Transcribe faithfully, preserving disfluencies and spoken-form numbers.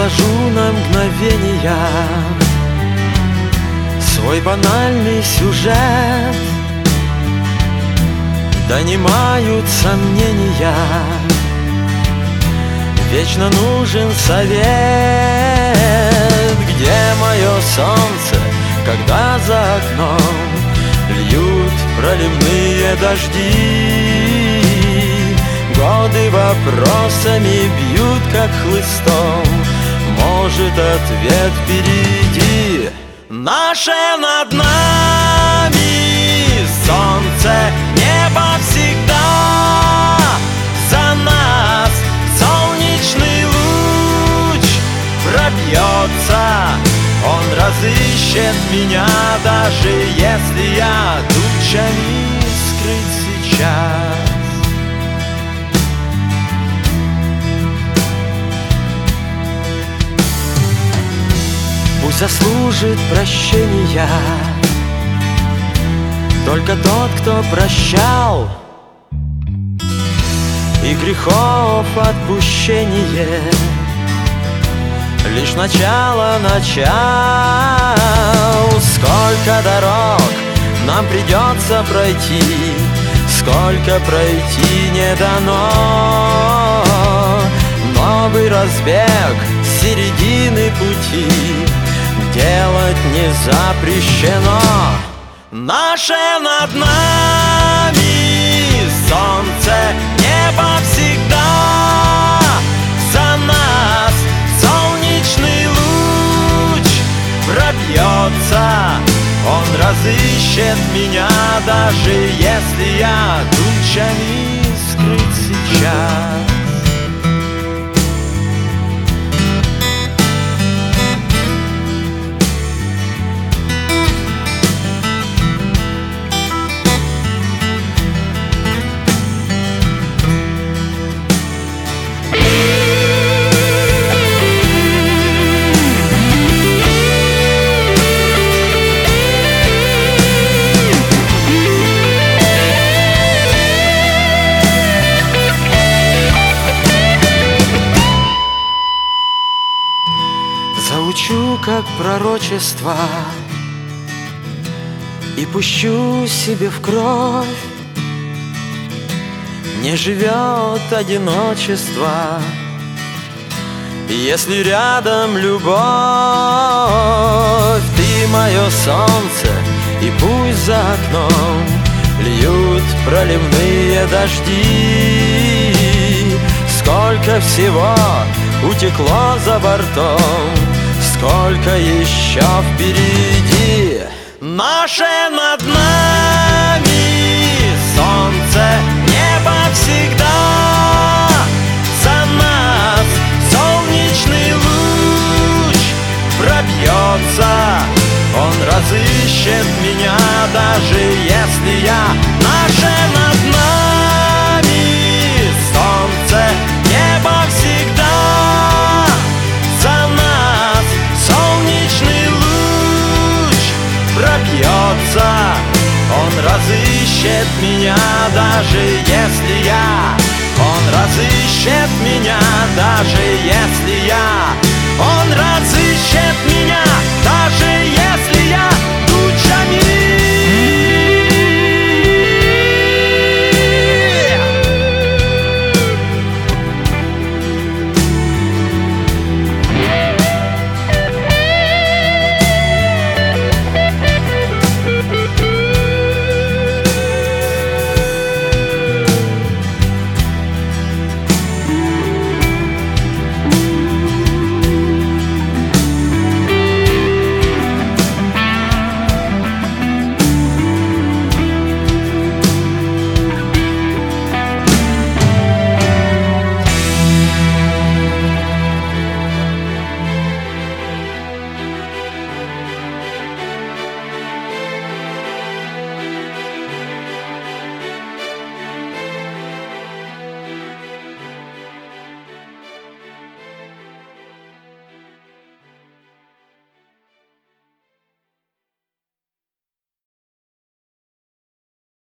Отложу на мгновения свой банальный сюжет. Донимают сомнения, вечно нужен совет. Где мое солнце, когда за окном льют проливные дожди? Годы вопросами бьют, как хлыстом. Может, ответ впереди. Наше над нами солнце, небо всегда за нас. Солнечный луч пробьется, он разыщет меня, даже если я тучами скрыт сейчас. Пусть заслужит прощения только тот, кто прощал, и грехов отпущение лишь начало начал. Сколько дорог нам придется пройти, сколько пройти не дано. Новый разбег с середины пути делать не запрещено. Наше над нами солнце, небо всегда за нас. Солнечный луч пробьется, он разыщет меня, даже если я тучами скрыт сейчас. Заучу как пророчество и пущу себе в кровь. Не живет одиночество, если рядом любовь. Ты мое солнце, и пусть за окном льют проливные дожди. Сколько всего утекло за бортом, сколько еще впереди. Наше над нами солнце, небо всегда за нас. Солнечный луч пробьется, он разыщет меня, даже если я. Наше над нами солнце, небо всегда за нас. Солнечный луч пробьется, он разыщет меня, даже если я. Он разыщет меня, даже если я. Он разыщет меня.